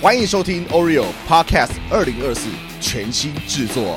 欢迎收听 Oreo Podcast 2024全新制作。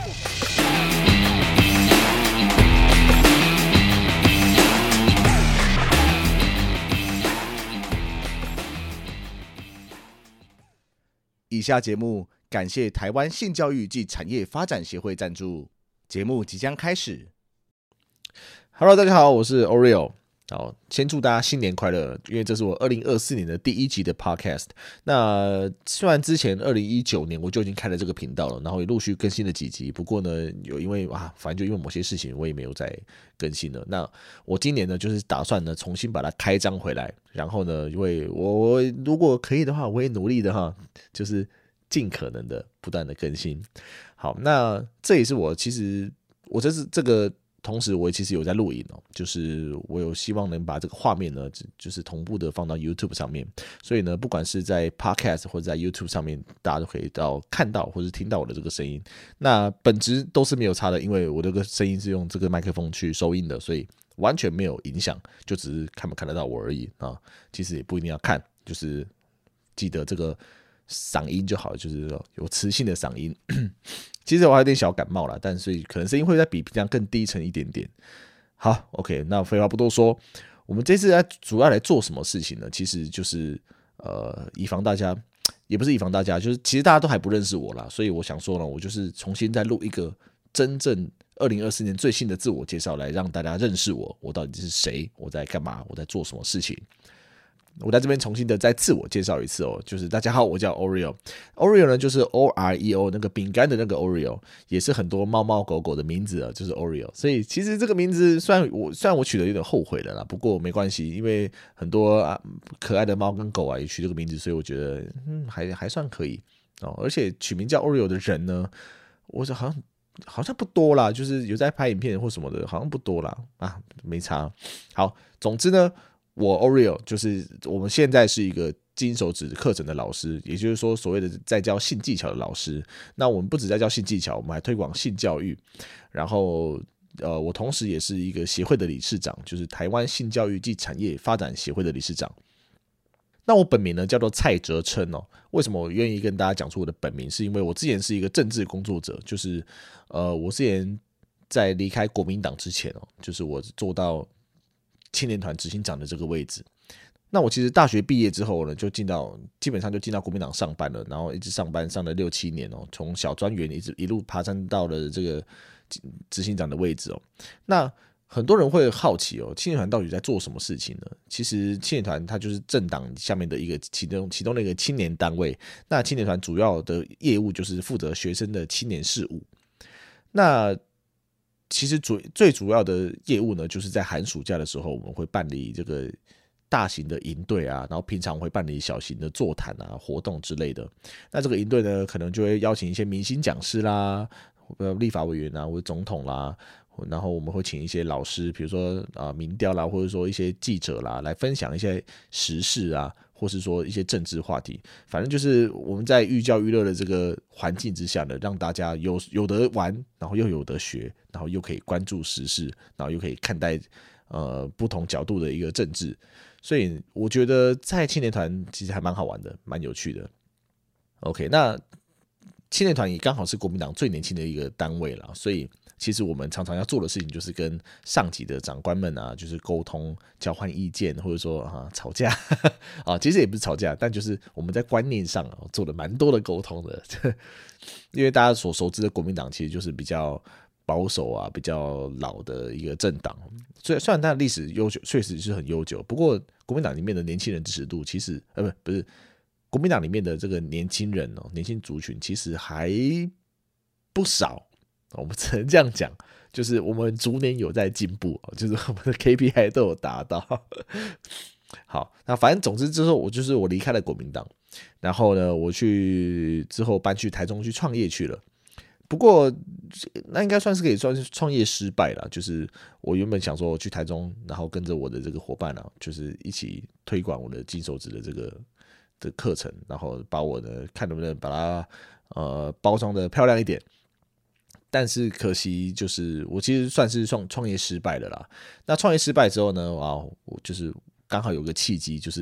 以下节目感谢台湾性教育暨产业发展协会赞助，节目即将开始。Hello， 大家好，我是 Oreo。好，先祝大家新年快乐，因为这是我2024年的第一集的 podcast。那虽然之前2019年我就已经开了这个频道了，然后也陆续更新了几集，不过呢，因为反正就因为某些事情，我也没有再更新了。那我今年呢，就是打算呢重新把它开张回来，然后呢，因为我如果可以的话，我会努力的就是尽可能的不断的更新。好，那这也是我其实我这个。同时我其实有在录影就是我有希望能把这个画面呢就是同步的放到 YouTube 上面，所以呢不管是在 Podcast 或者在 YouTube 上面，大家都可以看到或是听到我的这个声音，那本质都是没有差的，因为我这个声音是用这个麦克风去收音的，所以完全没有影响，就只是看不看得到我而已啊。其实也不一定要看，就是记得这个嗓音就好了，就是有磁性的嗓音。其实我还有点小感冒啦，但是可能声音会再比平常更低沉一点点。好 ，OK， 那废话不多说，我们这次主要来做什么事情呢？其实就是以防大家，也不是以防大家，就是其实大家都还不认识我啦，所以我想说呢，我就是重新再录一个真正2024年最新的自我介绍，来让大家认识我到底是谁，我在干嘛，我在做什么事情。我在这边重新的再自我介绍一次就是大家好，我叫 Oreo。Oreo 呢就是 OREO 那个饼干的那个 Oreo， 也是很多猫猫狗狗的名字就是 Oreo。所以其实这个名字虽然我取得有点后悔了啦，不过没关系，因为很多可爱的猫跟狗也取这个名字，所以我觉得还算可以而且取名叫 Oreo 的人呢，我好像不多啦，就是有在拍影片或什么的，好像不多啦没差。好，总之呢。我 Oreo 就是我们现在是一个金手指课程的老师，也就是说所谓的在教性技巧的老师。那我们不只在教性技巧，我们还推广性教育。然后我同时也是一个协会的理事长，就是台湾性教育暨产业发展协会的理事长。那我本名呢叫做蔡哲琛为什么我愿意跟大家讲出我的本名？是因为我之前是一个政治工作者，就是我之前在离开国民党之前就是我做到青年团执行长的这个位置。那我其实大学毕业之后呢，基本上就进到国民党上班了，然后一直上班上了6-7年从小专员一路爬山到了这个执行长的位置那很多人会好奇青年团到底在做什么事情呢？其实青年团它就是政党下面的一个其中的一个青年单位。那青年团主要的业务就是负责学生的青年事务。那其实最主要的业务呢，就是在寒暑假的时候，我们会办理这个大型的营队然后平常会办理小型的座谈活动之类的。那这个营队呢，可能就会邀请一些明星讲师啦、立法委员或者总统啦，然后我们会请一些老师，比如说民调啦，或者说一些记者啦，来分享一些时事或是说一些政治话题。反正就是我们在寓教于乐的这个环境之下呢，让大家有得玩，然后又有得学，然后又可以关注时事，然后又可以看待不同角度的一个政治。所以我觉得在青年团其实还蛮好玩的，蛮有趣的。OK， 那青年团也刚好是国民党最年轻的一个单位啦，所以其实我们常常要做的事情就是跟上级的长官们就是沟通、交换意见，或者说吵架其实也不是吵架，但就是我们在观念上做了蛮多的沟通的。因为大家所熟知的国民党其实就是比较保守比较老的一个政党，虽然它的历史悠久，确实是很悠久，不过国民党里面的年轻人支持度其实不是国民党里面的这个年轻人年轻族群其实还不少。我们只能这样讲，就是我们逐年有在进步，就是我们的 KPI 都有达到。好，那反正总之之后我离开了国民党，然后呢，我之后搬去台中去创业去了。不过那应该算是可以算是创业失败了，就是我原本想说我去台中，然后跟着我的这个伙伴就是一起推广我的金手指的这个课程，然后把我的看能不能把它包装的漂亮一点。但是可惜就是我其实算是创业失败了啦。那创业失败之后呢，我就是刚好有个契机，就是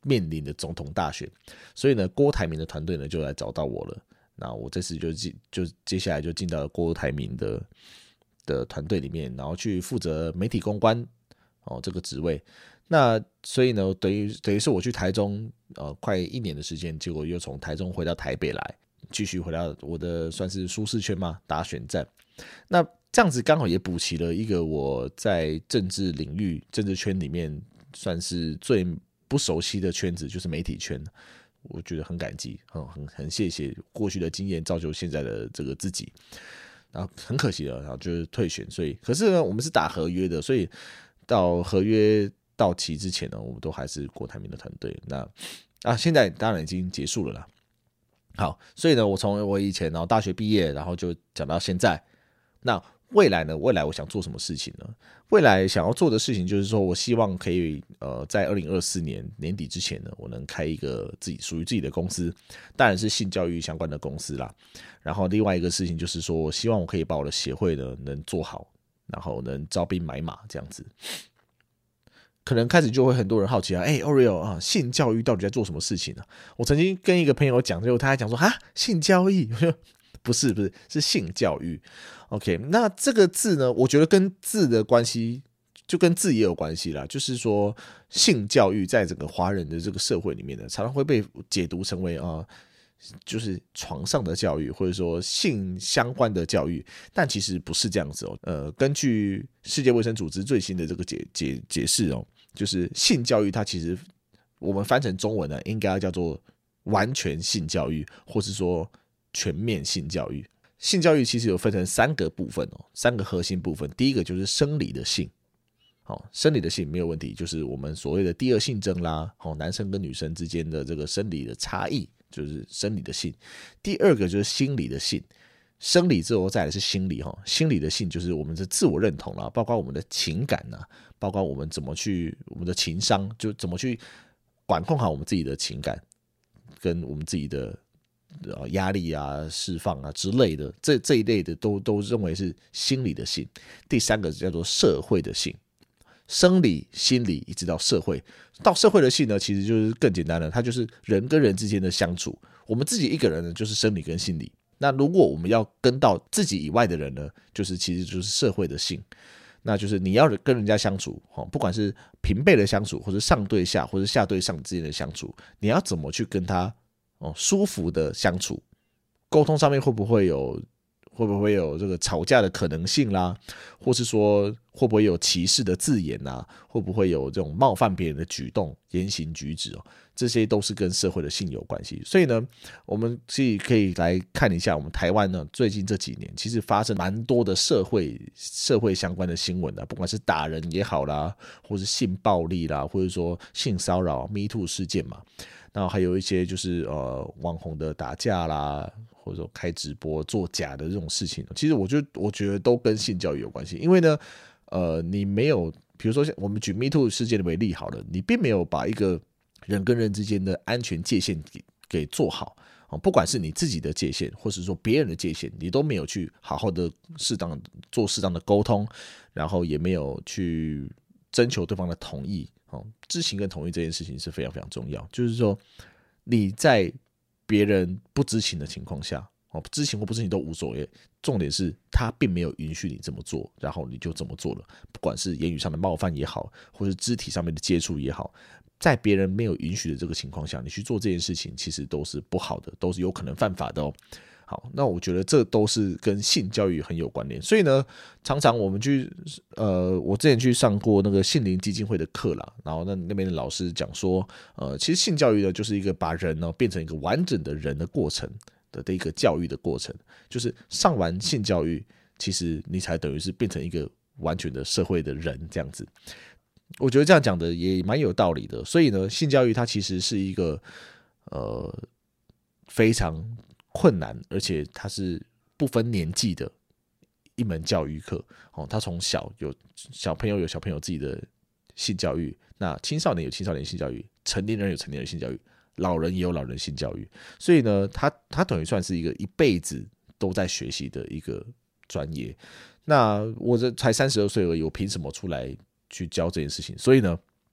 面临的总统大选，所以呢，郭台铭的团队呢就来找到我了。那我这次就接下来就进到了郭台铭的团队里面，然后去负责媒体公关这个职位。那所以呢，等于是我去台中快1年的时间，结果又从台中回到台北来，继续回到我的算是舒适圈嘛，打选战。那这样子刚好也补齐了一个我在政治领域、政治圈里面算是最不熟悉的圈子，就是媒体圈。我觉得很感激，很谢谢过去的经验造就现在的这个自己。然后很可惜了，然后就是退选，所以可是呢，我们是打合约的，所以到合约到期之前呢，我们都还是郭台铭的团队。那现在当然已经结束了啦。好，所以呢，我从我以前然后大学毕业，然后就讲到现在。那未来呢？未来我想做什么事情呢？未来想要做的事情就是说，我希望可以在2024年年底之前呢，我能开一个属于自己的公司，当然是性教育相关的公司啦。然后另外一个事情就是说，我希望我可以把我的协会呢能做好，然后能招兵买马这样子。可能开始就会很多人好奇啊，Oreo 啊，性教育到底在做什么事情呢？我曾经跟一个朋友讲，就他还讲说，性交易，不是，是性教育。OK， 那这个字呢，我觉得跟字的关系，就跟字也有关系啦。就是说，性教育在整个华人的这个社会里面呢，常常会被解读成为就是床上的教育，或者说性相关的教育，但其实不是这样子根据世界卫生组织最新的这个解释就是性教育它其实我们翻成中文呢，应该要叫做完全性教育，或是说全面性教育。性教育其实有分成3个部分3个核心部分。第一个就是生理的性，生理的性没有问题，就是我们所谓的第二性征啦，男生跟女生之间的这个生理的差异，就是生理的性。第二个就是心理的性，生理之后再来是心理心理的性就是我们的自我认同啦，包括我们的情感啦，包括我们怎么去我们的情商，就怎么去管控好我们自己的情感，跟我们自己的压力啊、释放啊之类的，这一类的都认为是心理的性。第3个叫做社会的性，生理、心理一直到社会。到社会的性呢，其实就是更简单了，它就是人跟人之间的相处。我们自己一个人呢，就是生理跟心理。那如果我们要跟到自己以外的人呢，其实就是社会的性。那就是你要跟人家相处，不管是平辈的相处，或者上对下，或者下对上之间的相处，你要怎么去跟他舒服的相处，沟通上面会不会有这个吵架的可能性啦，或是说会不会有歧视的字眼啊，会不会有这种冒犯别人的举动、言行举止这些都是跟社会的性有关系。所以呢，我们可以来看一下我们台湾呢最近这几年其实发生蛮多的社会相关的新闻不管是打人也好啦，或是性暴力啦，或者说性骚扰 Me Too 事件嘛。然后还有一些就是网红的打架啦，或者说开直播作假的这种事情，其实我觉得都跟性教育有关系。因为呢你没有，比如说我们举 Me Too 事件为例好了，你并没有把一个人跟人之间的安全界限给做好，不管是你自己的界限，或是说别人的界限，你都没有去好好的做适当的沟通，然后也没有去征求对方的同意。知情跟同意这件事情是非常非常重要，就是说你在别人不知情的情况下，知情或不知情都无所谓，重点是他并没有允许你这么做，然后你就这么做了，不管是言语上的冒犯也好，或是肢体上面的接触也好，在别人没有允许的这个情况下，你去做这件事情其实都是不好的，都是有可能犯法的好，那我觉得这都是跟性教育很有关联。所以呢，常常我们我之前去上过那个性灵基金会的课啦，然后那边的老师讲说，其实性教育呢就是一个把人变成一个完整的人的过程的一个教育的过程，就是上完性教育，其实你才等于是变成一个完全的社会的人这样子。我觉得这样讲的也蛮有道理的。所以呢，性教育它其实是一个非常困难，而且它是不分年纪的一门教育课。他从小小朋友有小朋友自己的性教育，那青少年有青少年性教育，成年人有成年人性教育，老人也有老人性教育。所以呢，他等于算是一个一辈子都在学习的一个专业。那我这才32岁而已，我凭什么出来去教这件事情？所以呢，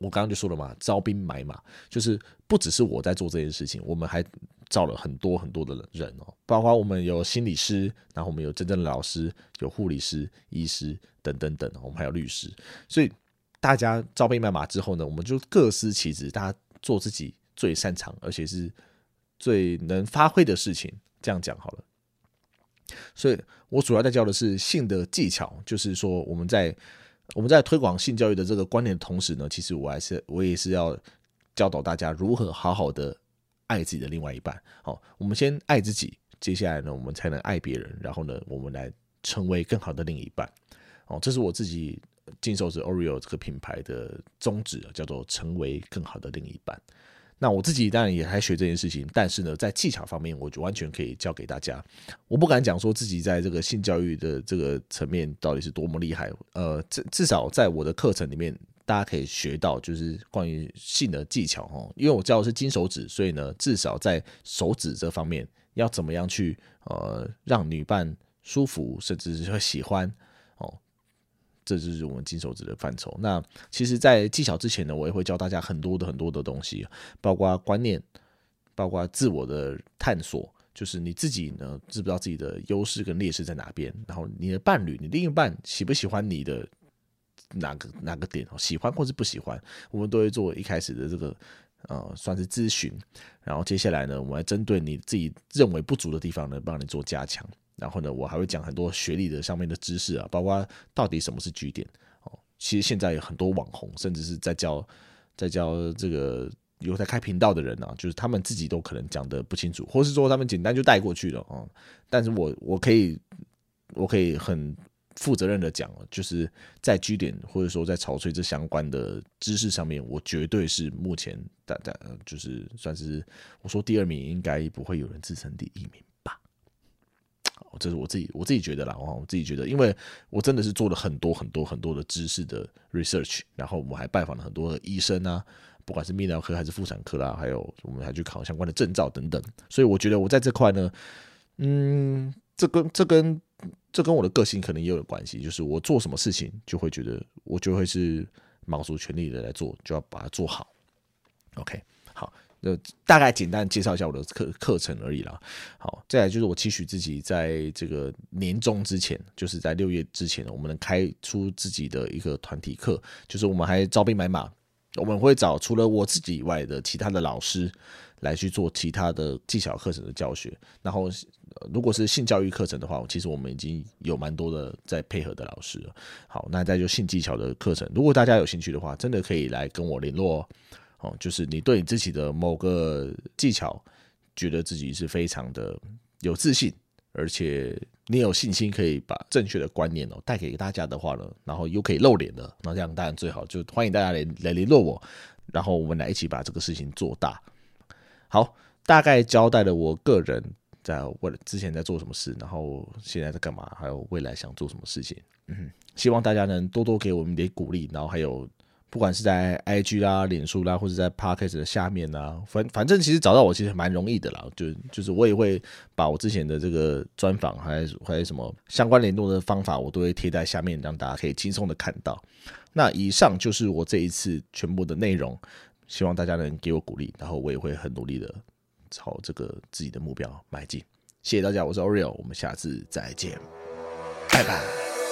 我刚刚就说了嘛，招兵买马，就是不只是我在做这件事情，我们还找了很多很多的人哦，包括我们有心理师，然后我们有真正的老师，有护理师、医师等等等，我们还有律师，所以大家招兵买马之后呢，我们就各司其职，大家做自己最擅长而且是最能发挥的事情，这样讲好了。所以我主要在教的是性的技巧，就是说我们在推广性教育的这个观念的同时呢，其实我也是要教导大家如何好好的爱自己的另外一半。好，我们先爱自己，接下来呢，我们才能爱别人，然后呢，我们来成为更好的另一半。哦，这是我自己金手指 Oreo 这个品牌的宗旨，叫做成为更好的另一半。那我自己当然也还学这件事情，但是呢，在技巧方面，我就完全可以教给大家。我不敢讲说自己在这个性教育的这个层面到底是多么厉害，至少在我的课程里面，大家可以学到就是关于性的技巧哦。因为我教的是金手指，所以呢，至少在手指这方面，要怎么样去让女伴舒服，甚至是会喜欢哦。这就是我们金手指的范畴。那其实在技巧之前呢，我也会教大家很多的东西，包括观念，包括自我的探索，就是你自己呢知不知道自己的优势跟劣势在哪边，然后你的伴侣，你另一半喜不喜欢你的哪个点，喜欢或是不喜欢，我们都会做一开始的这个算是咨询，然后接下来呢，我们来针对你自己认为不足的地方呢，帮你做加强。然后呢，我还会讲很多学历的上面的知识啊，包括到底什么是句点哦。其实现在有很多网红，甚至是在教这个有在开频道的人啊，就是他们自己都可能讲得不清楚，或是说他们简单就带过去了哦。但是我可以很负责任的讲，就是在句点或者说在潮吹这相关的知识上面，我绝对是目前就是算是我说第2名，应该不会有人自称第1名。这是我自己觉得啦，我自己觉得，因为我真的是做了很多的知识的 research， 然后我们还拜访了很多的医生啊，不管是泌尿科还是妇产科啦，还有我们还去考相关的证照等等，所以我觉得我在这块呢，这跟我的个性可能也有关系，就是我做什么事情就会觉得我就会是卯足全力的来做，就要把它做好。OK， 好。大概简单介绍一下我的课程而已啦。好，再来就是我期许自己在这个年中之前，就是在6月之前，我们能开出自己的一个团体课，就是我们还招兵买马，我们会找除了我自己以外的其他的老师来去做其他的技巧课程的教学。然后，如果是性教育课程的话，其实我们已经有蛮多的在配合的老师了。好，那再就性技巧的课程，如果大家有兴趣的话，真的可以来跟我联络哦。就是你对你自己的某个技巧觉得自己是非常的有自信，而且你有信心可以把正确的观念带给大家的话呢，然后又可以露脸的，那这样当然最好，就欢迎大家来联络我，然后我们来一起把这个事情做大。好，大概交代了我个人之前在做什么事，然后现在在干嘛，还有未来想做什么事情。希望大家能多多给我们一点鼓励，然后还有不管是在 IG 啦、脸书啦，或者在 Podcast 的下面啦，反正其实找到我其实蛮容易的啦，就是我也会把我之前的这个专访还有什么相关联络的方法，我都会贴在下面，让大家可以轻松的看到。那以上就是我这一次全部的内容，希望大家能给我鼓励，然后我也会很努力的朝这个自己的目标迈进。谢谢大家，我是 Oreo， 我们下次再见，拜拜。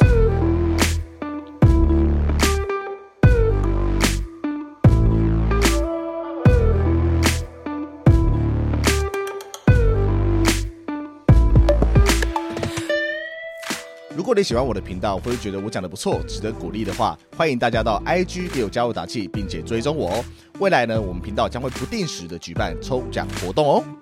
如果你喜欢我的频道，或者觉得我讲的不错，值得鼓励的话，欢迎大家到 IG 给我加油打气，并且追踪我哦。未来呢，我们频道将会不定时的举办抽奖活动哦。